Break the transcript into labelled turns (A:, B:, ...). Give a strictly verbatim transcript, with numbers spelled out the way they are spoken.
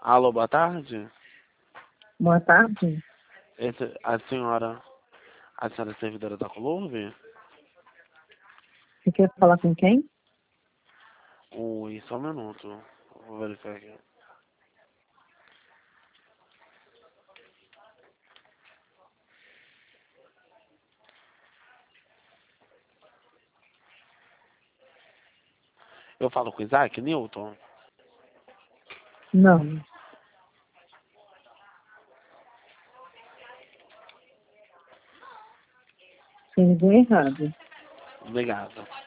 A: Alô, boa tarde.
B: Boa tarde.
A: Esse, a senhora, a senhora é servidora da Colombe?
B: Você quer falar com quem?
A: Oi, só um minuto. Vou verificar aqui. Eu falo com o Isaac Newton?
B: Não. Você ligou errado.
A: Obrigado.